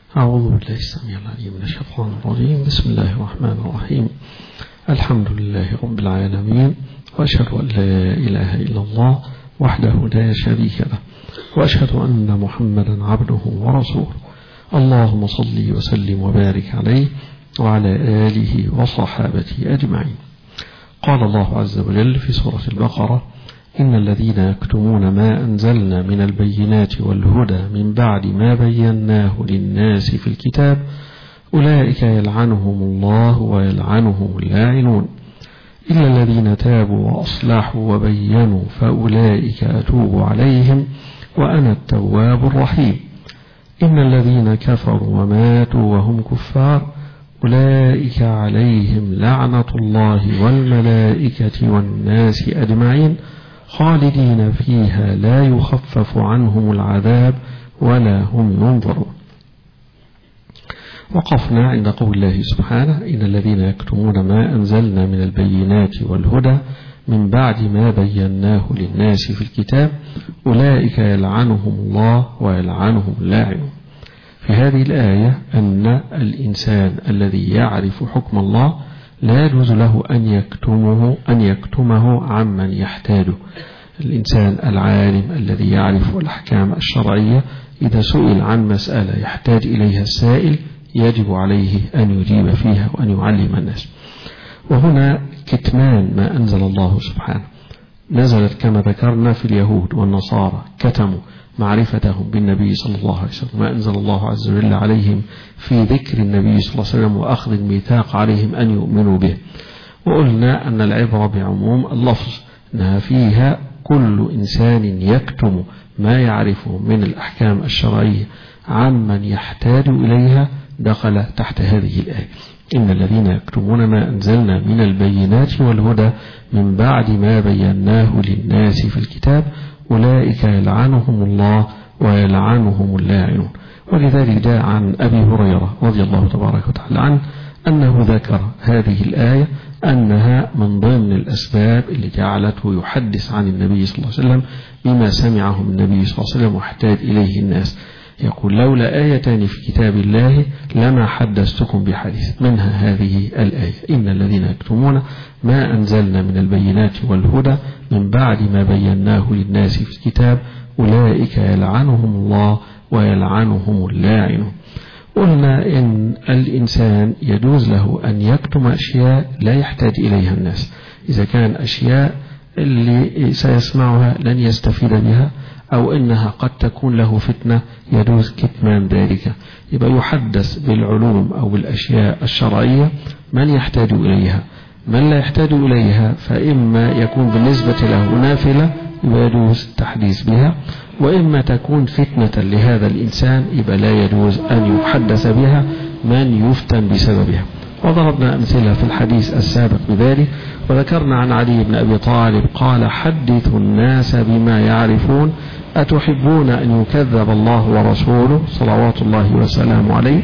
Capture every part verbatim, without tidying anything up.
أعوذ بالله السميع العليم من الشيطان الرجيم. بسم الله الرحمن الرحيم. الحمد لله رب العالمين، وأشهد أن لا إله إلا الله وحده لا شريك له، وأشهد أن محمدا عبده ورسوله. اللهم صل وسلم وبارك عليه وعلى آله وصحابته أجمعين. قال الله عز وجل في سورة البقرة: إن الذين يكتمون ما أنزلنا من البينات والهدى من بعد ما بيناه للناس في الكتاب أولئك يلعنهم الله ويلعنهم اللاعنون إلا الذين تابوا وأصلحوا وبينوا فأولئك أتوب عليهم وأنا التواب الرحيم. إن الذين كفروا وماتوا وهم كفار أولئك عليهم لعنة الله والملائكة والناس أجمعين خالدين فيها لا يخفف عنهم العذاب ولا هم ينظرون. وقفنا عند قول الله سبحانه: إن الذين يكتمون ما أنزلنا من البينات والهدى من بعد ما بيناه للناس في الكتاب أولئك يلعنهم الله ويلعنهم اللاعنون. في هذه الآية أن الإنسان الذي يعرف حكم الله لا يجوز له أن يكتمه أن يكتمه عمن يحتاجه. الإنسان العالم الذي يعرف الأحكام الشرعية إذا سئل عن مسألة يحتاج إليها السائل يجب عليه أن يجيب فيها وأن يعلم الناس. وهنا كتمان ما أنزل الله سبحانه نزلت كما ذكرنا في اليهود والنصارى، كتموا معرفتهم بالنبي صلى الله عليه وسلم، ما أنزل الله عز وجل عليهم في ذكر النبي صلى الله عليه وسلم وأخذ الميثاق عليهم أن يؤمنوا به. وقلنا أن العبرة بعموم اللفظ، أنها فيها كل إنسان يكتم ما يعرفه من الأحكام الشرعية عمن يحتاج إليها دخل تحت هذه الآية. إن الذين يكتمون ما أنزلنا من البينات والهدى من بعد ما بيناه للناس في الكتاب أولئك يلعنهم الله ويلعنهم اللاعنون. ولذلك جاء عن أبي هريرة رضي الله تبارك وتعالى عنه أنه ذكر هذه الآية أنها من ضمن الأسباب اللي جعلته يحدث عن النبي صلى الله عليه وسلم بما سمعه من النبي صلى الله عليه وسلم واحتاج إليه الناس. يقول: لولا آيتان في كتاب الله لما حدثتكم بحديث، منها هذه الآية: إن الذين يكتمون ما أنزلنا من البينات والهدى من بعد ما بيناه للناس في الكتاب أولئك يلعنهم الله ويلعنهم اللاعنون. قلنا إن الإنسان يجوز له أن يكتم أشياء لا يحتاج إليها الناس، إذا كان أشياء اللي سيسمعها لن يستفيد بها أو إنها قد تكون له فتنة يجوز كتمان ذلك. يبقى يحدث بالعلوم أو بالأشياء الشرعية من يحتاج إليها. من لا يحتاج إليها فإما يكون بالنسبة له نافلة يبقى يجوز التحديث بها، وإما تكون فتنة لهذا الإنسان يبقى لا يجوز أن يحدث بها من يفتن بسببها. وضربنا أمثلة في الحديث السابق بذلك، وذكرنا عن علي بن أبي طالب قال: حدثوا الناس بما يعرفون أتحبون أن يكذب الله ورسوله صلوات الله وسلامه عليه.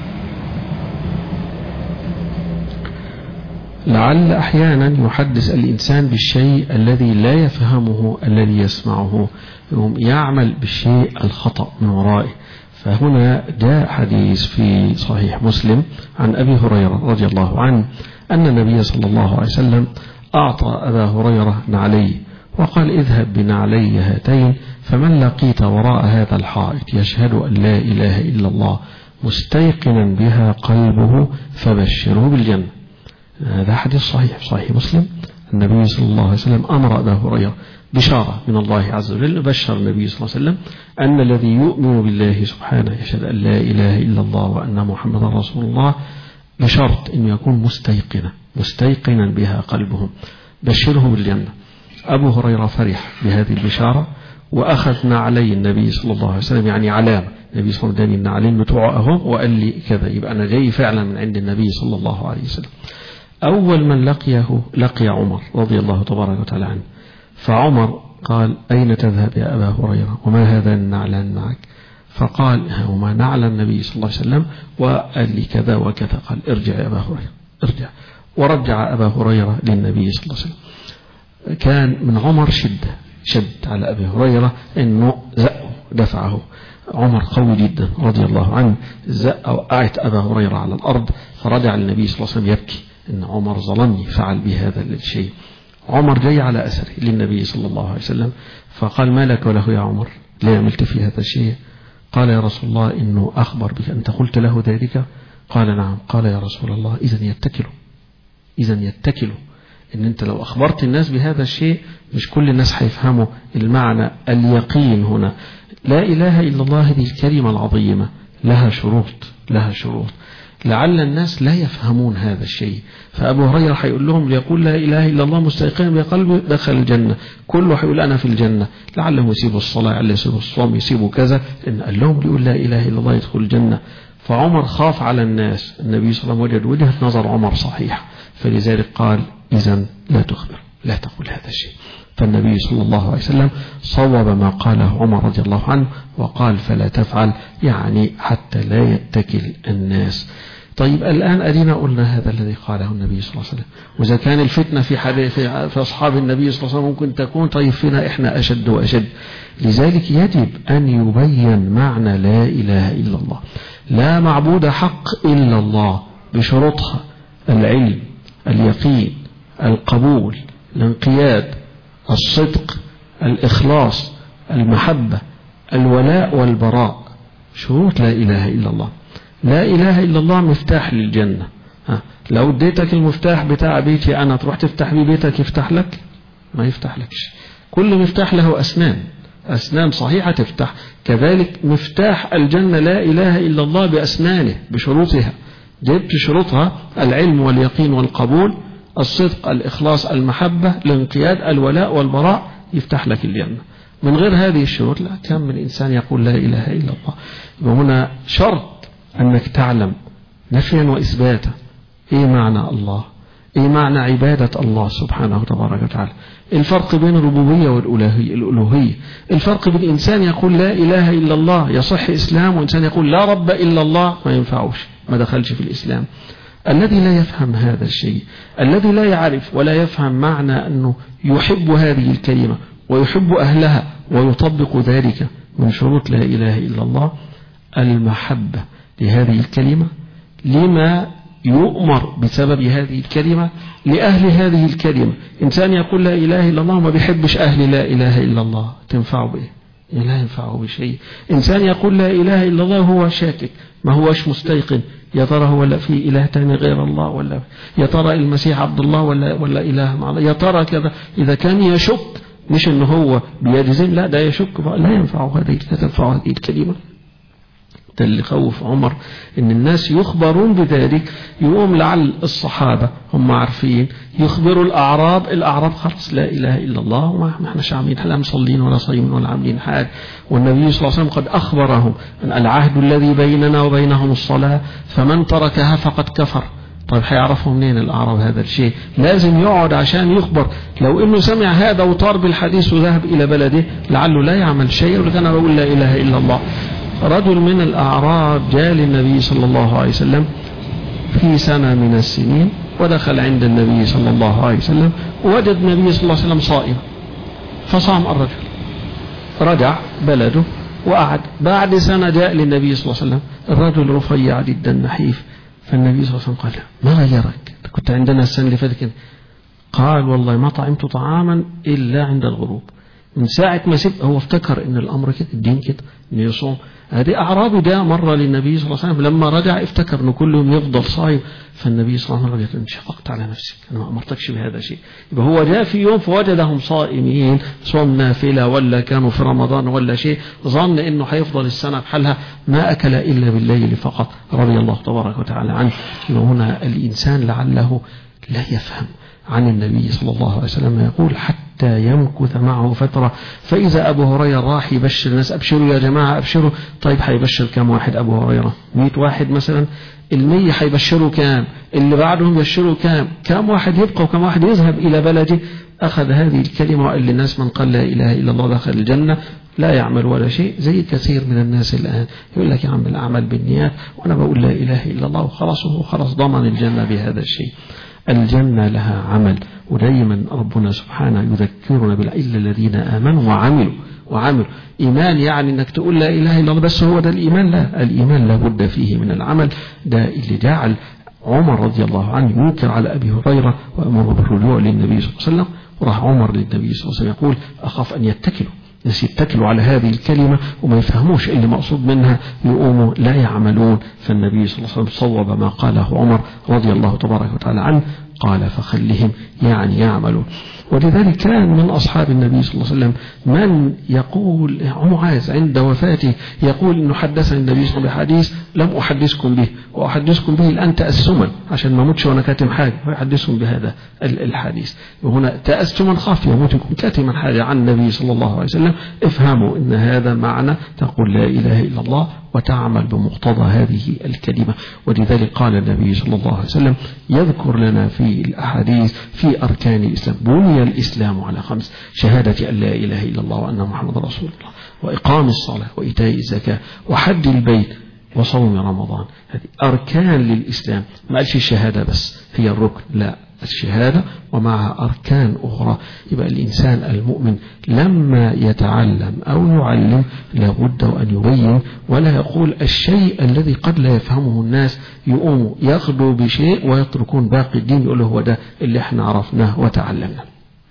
لعل أحيانا يحدث الإنسان بالشيء الذي لا يفهمه الذي يسمعه، يعمل بالشيء الخطأ من ورائه. فهنا جاء حديث في صحيح مسلم عن أبي هريرة رضي الله عنه أن النبي صلى الله عليه وسلم أعطى أبا هريرة نعليه وقال: اذهب بنعلي هاتين فمن لقيت وراء هذا الحائط يشهد أن لا إله إلا الله مستيقنا بها قلبه فبشره بالجنة. هذا حديث صحيح في صحيح مسلم. النبي صلى الله عليه وسلم أمر أبا هريرة بشارة من الله عز وجل، بشر النبي صلى الله عليه وسلم أن الذي يؤمن بالله سبحانه يشهد أن لا إله إلا الله وأن محمد رسول الله بشرط أن يكون مستيقنا مستيقنا بها قلبهم، بشره بالجنة. أبو هريرة فرح بهذه البشارة وأخذنا علي النبي صلى الله عليه وسلم، يعني علامة النبي صلى الله عليه وسلم النعلين بتوعه أهم، وقال لي كذا، يبقى أنا جاي فعلا من عند النبي صلى الله عليه وسلم. أول من لقيه لقي عمر رضي الله تبارك وتعالى عنه، فعمر قال: أين تذهب يا أبا هريرة وما هذا النعلان معك؟ فقال: هما نعل النبي صلى الله عليه وسلم وقال لي كذا وكذا. قال: ارجع يا أبا هريرة، ارجع. ورجع أبا هريرة للنبي صلى الله عليه وسلم. كان من عمر شدة شد على أبي هريرة أنه زقه دفعه. عمر قوي جدا رضي الله عنه، زق وقعت أبا هريرة على الأرض، فرجع النبي صلى الله عليه وسلم يبكي إن عمر ظلمني فعل بهذا الشيء. عمر جاي على أثره للنبي صلى الله عليه وسلم فقال: ما لك وله يا عمر؟ ليه عملت في هذا الشيء؟ قال: يا رسول الله إنه أخبر بك أنت قلت له ذلك؟ قال: نعم. قال: يا رسول الله إذن يتكلوا إذن يتكلوا إن أنت لو أخبرت الناس بهذا الشيء مش كل الناس هيفهموا المعنى. اليقين هنا لا إله إلا الله هذه الكلمة العظيمة لها شروط لها شروط لعل الناس لا يفهمون هذا الشيء. فأبو هريرة هيقول لهم ليقول لا إله إلا الله مستيقنا بقلبه دخل الجنة، كله هيقول أنا في الجنة، لعلهم يسيبوا الصلاة، لعلهم يسيبوا الصوم، يسيبوا كذا، إن قال لهم ليقول لا إله إلا الله يدخل الجنة. فعمر خاف على الناس، النبي صلى الله عليه وسلم وجد وجهة نظر عمر صحيح، فلذلك قال: إذن لا تخبر، لا تقول هذا الشيء. فالنبي صلى الله عليه وسلم صوب ما قاله عمر رضي الله عنه وقال: فلا تفعل، يعني حتى لا يتكل الناس. طيب الآن أدينا قلنا هذا الذي قاله النبي صلى الله عليه وسلم، وإذا كان الفتنة في حديث في أصحاب النبي صلى الله عليه وسلم ممكن تكون، طيب فينا إحنا أشد وأشد. لذلك يجب أن يبين معنى لا إله إلا الله، لا معبود حق إلا الله بشروطها: العلم، اليقين، القبول، الانقياد، الصدق، الإخلاص، المحبة، الولاء والبراء، شروط لا إله إلا الله. لا إله إلا الله مفتاح للجنة. ها. لو اديتك المفتاح بتاع بيتي أنا تروح تفتح بيه بيتك يفتح لك؟ ما يفتح لكش. كل مفتاح له أسنان، أسنان صحيحة تفتح. كذلك مفتاح الجنة لا إله إلا الله بأسنانه بشروطها، جبت شروطها: العلم واليقين والقبول، الصدق، الإخلاص، المحبة، الانقياد، الولاء والبراء، يفتح لك الجنة. من غير هذه الشروط لا كم من إنسان يقول لا إله إلا الله. وهنا شرط أنك تعلم نفيا وإثباتا إيه معنى الله، إيه معنى عبادة الله سبحانه وتبارك وتعالى، الفرق بين الربوبية والألوهية، الفرق بين إنسان يقول لا إله إلا الله يصح إسلام، وإنسان يقول لا رب إلا الله ما ينفعوش، ما دخلش في الإسلام. الذي لا يفهم هذا الشيء، الذي لا يعرف ولا يفهم معنى أنه يحب هذه الكلمة ويحب أهلها ويطبق ذلك من شروط لا إله إلا الله: المحبة لهذه الكلمة، لما يؤمر بسبب هذه الكلمة، لأهل هذه الكلمة. إنسان يقول لا إله إلا الله وما بيحبش أهل لا إله إلا الله، تنفعه بإيه؟ لا ينفعه بشيء. إنسان يقول لا إله إلا الله هو شاكك، ما هوش مستيقن، يا ترى هو لا في إله تاني غير الله، ولا يا ترى المسيح عبد الله ولا ولا إله مع الله، يا ترى كذا. إذا كان يشك، مش إنه هو بيجزم، لا ده يشك، لا ينفعه هذه، لا تنفعه هذه الكلمة. ده اللي خوف عمر ان الناس يخبرون بذلك، يقوم لعل الصحابة هم عارفين يخبروا الأعراب، الأعراب خلاص لا إله إلا الله وما احنا عاملين لا مصلين ولا صايمين ولا عاملين حاجة. والنبي صلى الله عليه وسلم قد أخبرهم أن العهد الذي بيننا وبينهم الصلاة، فمن تركها فقد كفر. طيب هيعرفوا منين الأعراب هذا الشيء؟ لازم يقعد عشان يخبر. لو إنه سمع هذا وطار بالحديث وذهب إلى بلده لعله لا يعمل شيء، ولكن أنا بقول لا إله إلا الله. رجل من الأعراب جاء للنبي صلى الله عليه وسلم في سنة من السنين، ودخل عند النبي صلى الله عليه وسلم، ووجد النبي صلى الله عليه وسلم صائم، فصام الرجل، رجع بلده وقعد. بعد سنة جاء للنبي صلى الله عليه وسلم، الرجل رفيع جدا نحيف، فالنبي صلى الله عليه وسلم قال: ما غيرك؟ كنت عندنا السنة اللي فاتت كده. قال: والله ما طعمت طعاما إلا عند الغروب. من ساعة ما سبت هو افتكر ان الامر كده، الدين كده، ان يصوم. هذه اعرابي ده مرة للنبي صلى الله عليه وسلم، لما رجع افتكر انه كل يوم يفضل صايم. فالنبي صلى الله عليه وسلم قال: انت شفقت على نفسك، انا ما امرتكش بهذا الشيء. يبقى هو جاء في يوم فوجدهم صائمين، صوم نافلة ولا كانوا في رمضان ولا شيء، ظن انه هيفضل السنة بحالها، ما اكل الا بالليل فقط، رضي الله تبارك وتعالى عنه. هنا الانسان لعله لا يفهم عن النبي صلى الله عليه وسلم يقول: حتى يمكث معه فترة. فإذا أبو هريرة راح يبشر الناس: أبشروا يا جماعة أبشروا. طيب هيبشر كم واحد أبو هريرة؟ مئة واحد مثلا. المية هيبشروا كام؟ اللي بعدهم يبشروا كام؟ كم واحد يبقى وكم واحد يذهب إلى بلده؟ أخذ هذه الكلمة وقال للناس: من قال لا إله إلا الله دخل الجنة، لا يعمل ولا شيء. زي كثير من الناس الآن يقول لك: يا عم الأعمال بالنيات، وأنا بقول لا إله إلا الله وخلاص، وهو خلاص ضمن الجنة بهذا الشيء. الجنة لها عمل، ودايما ربنا سبحانه يذكرنا بالإلا الذين آمنوا وعملوا وعملوا إيمان، يعني أنك تقول لا إله إلا الله بس هو ده الإيمان؟ لا، الإيمان لابد فيه من العمل. ده اللي جعل عمر رضي الله عنه ينكر على أبي هريرة وأمره بالرجوع للنبي صلى الله عليه وسلم، وراح عمر للنبي صلى الله عليه وسلم يقول أخاف أن يتكلوا، ناس يتكلوا على هذه الكلمة وما يفهموش اللي مقصود منها، يقوموا لا يعملون. فالنبي صلى الله عليه وسلم صوب ما قاله عمر رضي الله تبارك وتعالى عنه، قال فخلهم يعني يعملون. ولذلك كان من أصحاب النبي صلى الله عليه وسلم من يقول، معاذ عند وفاته يقول إنه حدثني النبي صلى الله عليه وسلم بحديث لم أحدثكم به وأحدثكم به الآن تأسما عشان ما موتش وأنا كاتم حاجة، ويحدثهم بهذا الحديث. وهنا تأسما خاف يموت يكون كاتما حاجة عن النبي صلى الله عليه وسلم. افهموا إن هذا معنى تقول لا إله إلا الله وتعمل بمقتضى هذه الكلمة. ولذلك قال النبي صلى الله عليه وسلم يذكر لنا في الأحاديث في أركان الإسلام: بني الإسلام على خمس: شهادة أن لا إله إلا الله وأن محمد رسول الله، وإقام الصلاة، وإيتاء الزكاة، وحج البيت، وصوم رمضان. هذه أركان للإسلام. ما قالش الشهادة بس هي الركن، لا، الشهادة ومعها أركان أخرى. يبقى الإنسان المؤمن لما يتعلم أو يعلم لابد أن يبين، ولا يقول الشيء الذي قد لا يفهمه الناس، يقوموا ياخذوا بشيء ويتركون باقي الدين، يقولوا هو ده اللي احنا عرفناه وتعلمنا.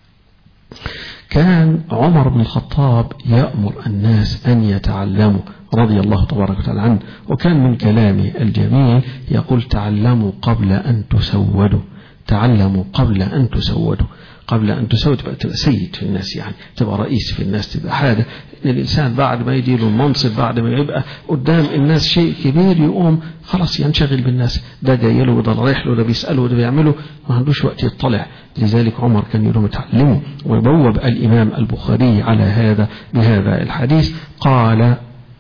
كان عمر بن الخطاب يأمر الناس أن يتعلموا رضي الله تبارك وتعالى عنه، وكان من كلامه الجميل يقول: تعلموا قبل أن تسودوا، تعلموا قبل أن تسودوا. قبل أن تسود تبقى, تبقى سيد في الناس، يعني تبقى رئيس في الناس، تبقى حاجة. إن الإنسان بعد ما يديله المنصب، بعد ما يبقى قدام الناس شيء كبير، يقوم خلاص ينشغل بالناس، ده جاي له وده رايح له، ده بيسأله وده بيعمله، ما عندوش وقت يطلع. لذلك عمر كان يقول لهم اتعلموا. وبوب الإمام البخاري على هذا بهذا الحديث، قال: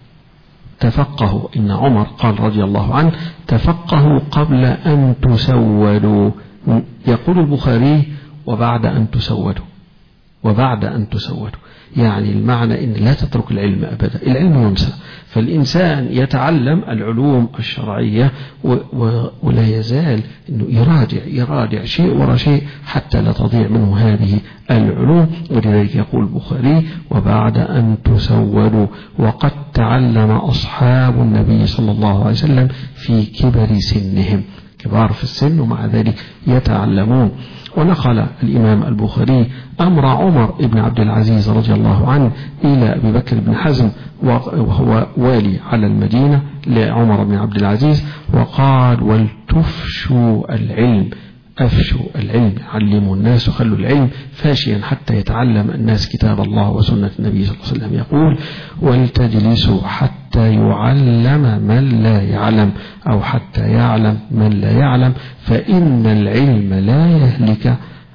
تفقهوا. إن عمر قال رضي الله عنه: تفقهوا قبل أن تسودوا. يقول البخاري: وبعد أن تسودوا، وبعد أن تسودوا، يعني المعنى إن لا تترك العلم أبدا، العلم ينسى. فالإنسان يتعلم العلوم الشرعية و و ولا يزال إنه يراجع يراجع شيء وراء شيء حتى لا تضيع منه هذه العلوم. ولذلك يقول البخاري: وبعد أن تسودوا. وقد تعلم أصحاب النبي صلى الله عليه وسلم في كبر سنهم، كبار في السن ومع ذلك يتعلمون. ونقل الإمام البخاري أمر عمر بن عبد العزيز رضي الله عنه إلى أبي بكر بن حزم وهو والي على المدينة لعمر بن عبد العزيز، وقال: ولتفشوا العلم، أفشوا العلم، علموا الناس وخلوا العلم فاشيا حتى يتعلم الناس كتاب الله وسنة النبي صلى الله عليه وسلم. يقول: ولتجلسوا حتى يعلم من لا يعلم، أو حتى يعلم من لا يعلم، فإن العلم لا يهلك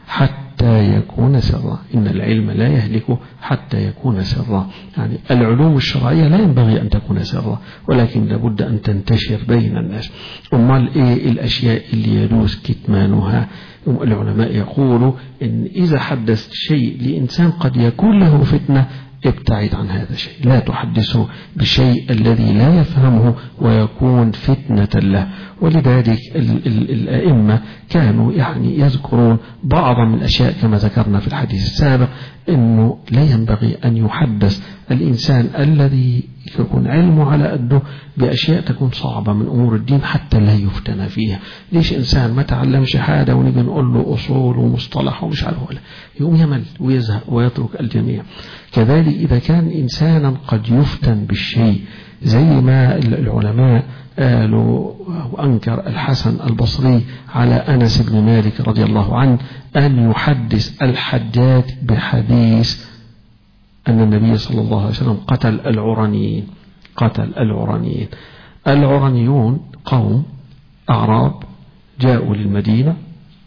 حتى يكون سرا. إن العلم لا يهلك حتى يكون سرا، يعني العلوم الشرعية لا ينبغي أن تكون سرا، ولكن لابد أن تنتشر بين الناس. أمال إيه الأشياء اللي يجوز كتمانها؟ العلماء يقولوا إن إذا حدثت شيء لإنسان قد يكون له فتنة، ابتعد عن هذا الشيء، لا تحدثه بشيء الذي لا يفهمه ويكون فتنة له. ولذلك ال ال الأئمة كانوا يعني يذكرون بعضا من الأشياء كما ذكرنا في الحديث السابق، إنه لا ينبغي أن يحدث الإنسان الذي يكون علمه على قده بأشياء تكون صعبة من أمور الدين حتى لا يفتن فيها. ليش إنسان ما تعلمش حاجة ونيجي نقول له أصول ومصطلح ومش عارف ولا، يقوم يمل ويزهق ويترك الجميع. كذلك إذا كان إنسانا قد يفتن بالشيء، زي ما العلماء قالوا وأنكر الحسن البصري على أنس بن مالك رضي الله عنه أن يحدث الحجاج بحديث أن النبي صلى الله عليه وسلم قتل العرنيين. قتل العرنيين. العرنيون قوم أعراب جاءوا للمدينة،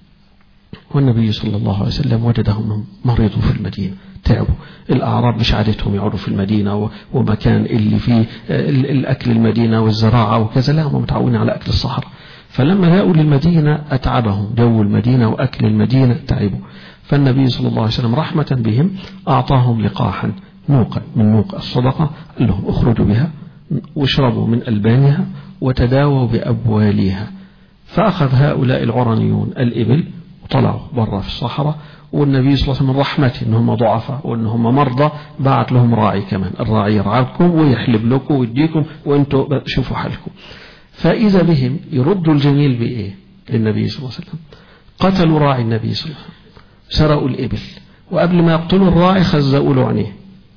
والنبي صلى الله عليه وسلم وجدهم مريضوا في المدينة، تعبوا. الأعراب مش عادتهم يقعدوا في المدينة ومكان اللي فيه الأكل المدينة والزراعة وكذا، لا، هم متعودين على أكل الصحراء. فلما جاءوا للمدينة أتعبهم جو المدينة وأكل المدينة، تعبوا. فالنبي صلى الله عليه وسلم رحمة بهم أعطاهم لقاحا، نوقا من نوق الصدقة، قال لهم اخرجوا بها واشربوا من ألبانها وتداووا بأبوالها. فأخذ هؤلاء العرنيون الإبل طلعوا برا في الصحراء، والنبي صلى الله عليه وسلم من رحمته إنهم ضعفاء وإنهم مرضى بعت لهم راعي كمان، الراعي يرعاكم ويحلب لكم ويديكم وإنتوا شوفوا حالكم. فإذا بهم يردوا الجميل بإيه للنبي صلى الله عليه وسلم؟ قتلوا راعي النبي صلى الله عليه وسلم، سرقوا الإبل، وقبل ما يقتلوا الراعي خزقوا له عينيه.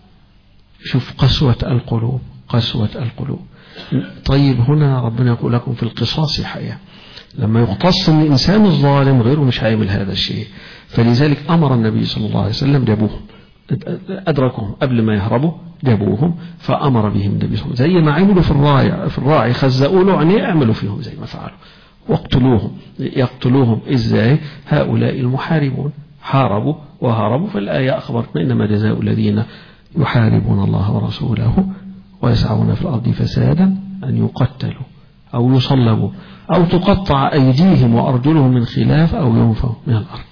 شوف قسوة القلوب، قسوة القلوب. طيب هنا ربنا يقول لكم في القصاص حياة، لما يقتص من الإنسان الظالم غيره مش هيعمل هذا الشيء. فلذلك أمر النبي صلى الله عليه وسلم جابوهم، أدركهم قبل ما يهربوا جابوهم، فأمر بهم النبي صلى الله عليه وسلم زي ما عملوا في الراعي في الراعي خزقوا له عينيه، اعملوا فيهم زي ما فعلوا واقتلوهم. يقتلوهم إزاي؟ هؤلاء المحاربون حاربوا وهربوا، فالآية أخبرتنا إنما جزاء الذين يحاربون الله ورسوله ويسعون في الأرض فسادا أن يقتلوا أو يصلبوا أو تقطع أيديهم وأرجلهم من خلاف أو ينفوا من الأرض.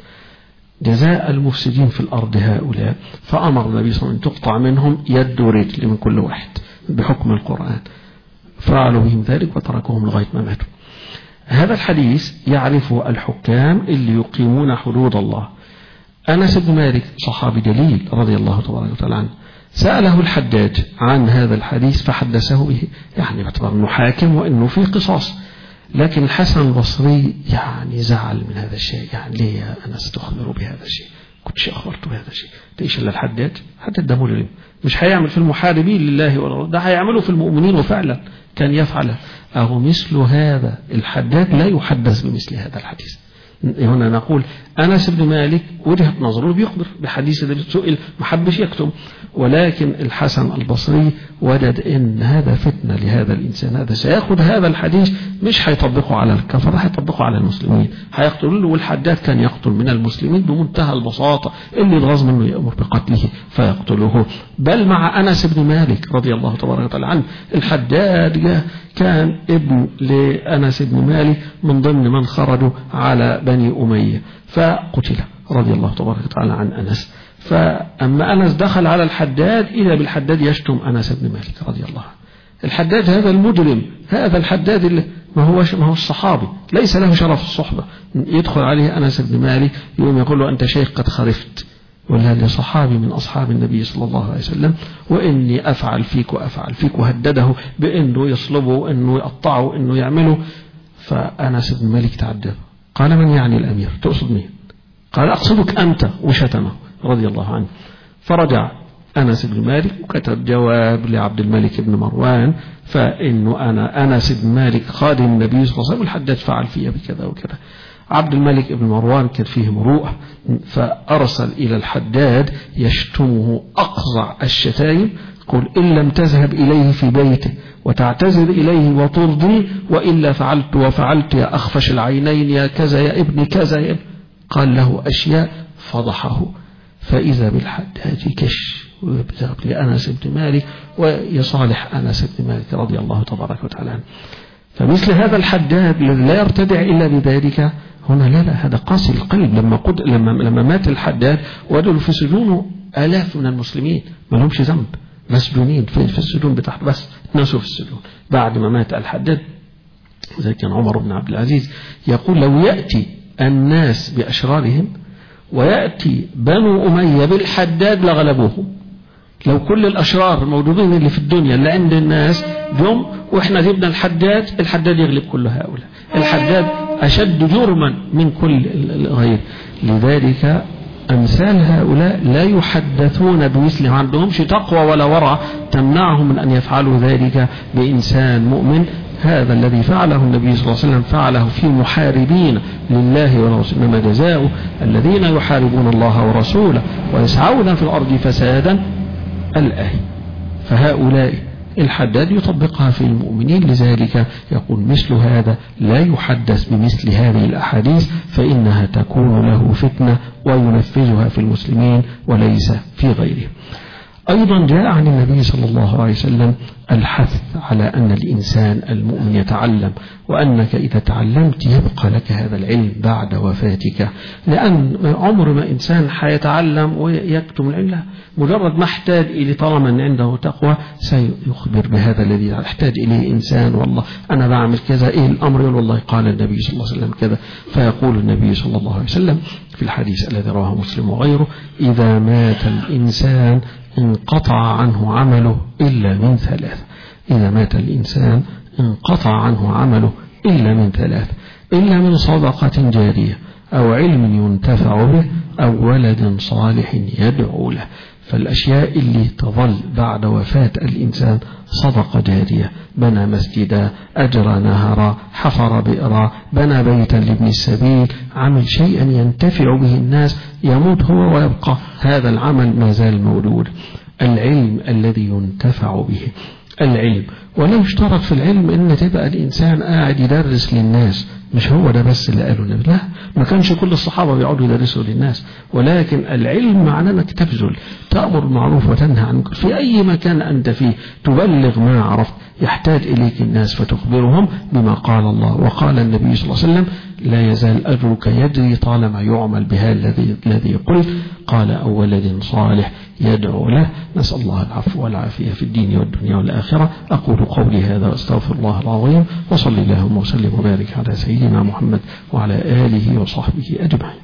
جزاء المفسدين في الأرض هؤلاء. فأمر النبي صلى الله عليه وسلم تقطع منهم يد ورجل من كل واحد بحكم القرآن، فعلوا بهم ذلك وتركوهم لغاية ما ماتوا. هذا الحديث يعرفه الحكام اللي يقيمون حدود الله. أنس بن مالك صحابي جليل رضي الله تبارك وتعالى عنه، سأله الحجاج عن هذا الحديث فحدثه به، يعني باعتبار أنه حاكم وأنه فيه قصاص. لكن الحسن البصري يعني زعل من هذا الشيء، يعني ليه يا أنس تخبره بهذا الشيء؟ كنتش أخبرته بهذا الشيء؟ تيش إلا الحجاج حتى الدم لله، مش هيعمل في المحاربين لله ولا ده هيعمله في المؤمنين، وفعلا كان يفعله. أو مثل هذا الحجاج لا يحدث بمثل هذا الحديث. هنا نقول أنس بن مالك وجهة نظره بيخبر بحديث ده سئل ما حبش يكتب، ولكن الحسن البصري وجد إن هذا فتنة لهذا الإنسان، هذا سيأخذ هذا الحديث مش هيطبقه على الكفر، هيطبقه على المسلمين، هيقتلوا له. والحداد كان يقتل من المسلمين بمنتهى البساطة، اللي يتغاظ منه يأمر بقتله فيقتله. بل مع أنس بن مالك رضي الله تبارك وتعالى عنه الحداد كان ابن لأنس بن مالك من ضمن من خرجوا على بني أمية فقتل رضي الله تبارك وتعالى عن أنس. فأما أنس دخل على الحداد إذا بالحداد يشتم أنس بن مالك رضي الله عنه. الحداد هذا المجرم، هذا الحداد اللي ما هو ما هو الصحابي، ليس له شرف الصحبة، يدخل عليه أنس بن مالك يوم يقول له أنت شيخ قد خرفت، ولا لصحابي من أصحاب النبي صلى الله عليه وسلم، وإني أفعل فيك وأفعل فيك، وهدده بأنه يصلبه وأنه يقطعه وأنه يعمله. فأنس بن مالك تعجب، قال من يعني الأمير؟ تقصد مين؟ قال أقصدك أنت، وشتمه رضي الله عنه. فرجع أنس بن مالك وكتب جواب لعبد الملك بن مروان، فإنه أنا أنس بن مالك خادم النبي صلى الله عليه وسلم، الحداد فعل فيها بكذا وكذا. عبد الملك بن مروان كان فيه مروءة، فأرسل إلى الحداد يشتمه أقصى الشتائم، قل إن لم تذهب إليه في بيته وتعتذر إليه وترضي، وإلا فعلت وفعلت يا أخفش العينين يا كذا يا ابن كذا يا. قال له أشياء فضحه. فإذا بالحداد كش لأنس بن مالك ويصالح أنس بن مالك رضي الله تبارك وتعالى عنه. فمثل هذا الحداد الذي لا يرتدع إلا بذلك، هنا لا لا هذا قاسي القلب. لما قد لما لما مات الحداد وجدوا في سجونه آلاف من المسلمين ما لهمش ذنب، مسجونين في في السجون بتحت، بس ناسوا في السجون بعد ما مات الحداد. وذلك كان عمر بن عبد العزيز يقول لو يأتي الناس بأشرارهم ويأتي بنو أمية بالحداد لغلبوهم. لو كل الأشرار الموجودين اللي في الدنيا اللي عند الناس جم وإحنا جبنا الحداد، الحداد يغلب كل هؤلاء. الحداد أشد جرما من كل غير. لذلك أمثال هؤلاء لا يحدثون بمثل، ما عندهمش تقوى ولا ورع تمنعهم من أن يفعلوا ذلك بإنسان مؤمن. هذا الذي فعله النبي صلى الله عليه وسلم فعله في محاربين لله ورسوله، إنما جزاء الذين يحاربون الله ورسوله ويسعون في الأرض فسادا الآية. فهؤلاء الحداد يطبقها في المؤمنين. لذلك يقول مثل هذا لا يحدث بمثل هذه الأحاديث، فإنها تكون له فتنة وينفذها في المسلمين وليس في غيره. أيضا جاء عن النبي صلى الله عليه وسلم الحث على أن الإنسان المؤمن يتعلم، وأنك إذا تعلمت يبقى لك هذا العلم بعد وفاتك، لأن عمر ما إنسان حيتعلم ويكتم العلم، مجرد ما احتاج إليه طالما أن عنده تقوى سيخبر بهذا الذي يحتاج إليه إنسان، والله أنا بعمل كذا، إيه الأمر؟ يقول والله قال النبي صلى الله عليه وسلم كذا، فيقول النبي صلى الله عليه وسلم في الحديث الذي رواه مسلم وغيره: إذا مات الإنسان انقطع عنه عمله إلا من ثلاث. إذا مات الإنسان انقطع عنه عمله إلا من ثلاث: إلا من صدقة جارية، أو علم ينتفع به، أو ولد صالح يدعو له. فالأشياء اللي تظل بعد وفاة الإنسان: صدقة جارية، بنى مسجدا، أجرى نهرا، حفر بئرا، بنى بيتا لابن السبيل، عمل شيئا ينتفع به الناس، يموت هو ويبقى هذا العمل ما زال موجود. العلم الذي ينتفع به، العلم. ولو اشترط في العلم ان تبقى الانسان قاعد يدرس للناس، مش هو ده بس اللي قاله النبي، لا، ما كانش كل الصحابه بيقعدوا يدرسوا للناس، ولكن العلم معناه انك تبذل، تأمر بالمعروف وتنهى عن المنكر في اي مكان انت فيه، تبلغ ما عرفت، يحتاج اليك الناس فتخبرهم بما قال الله وقال النبي صلى الله عليه وسلم: لا يزال اجرك يجري طالما يعمل بها الذي الذي قلت. قال: أو ولد صالح يدعو له. نسأل الله العفو والعافية في الدين والدنيا والآخرة. أقول قولي هذا واستغفر الله العظيم، وصلي اللهم وسلم وبارك على سيدنا محمد وعلى آله وصحبه أجمعين.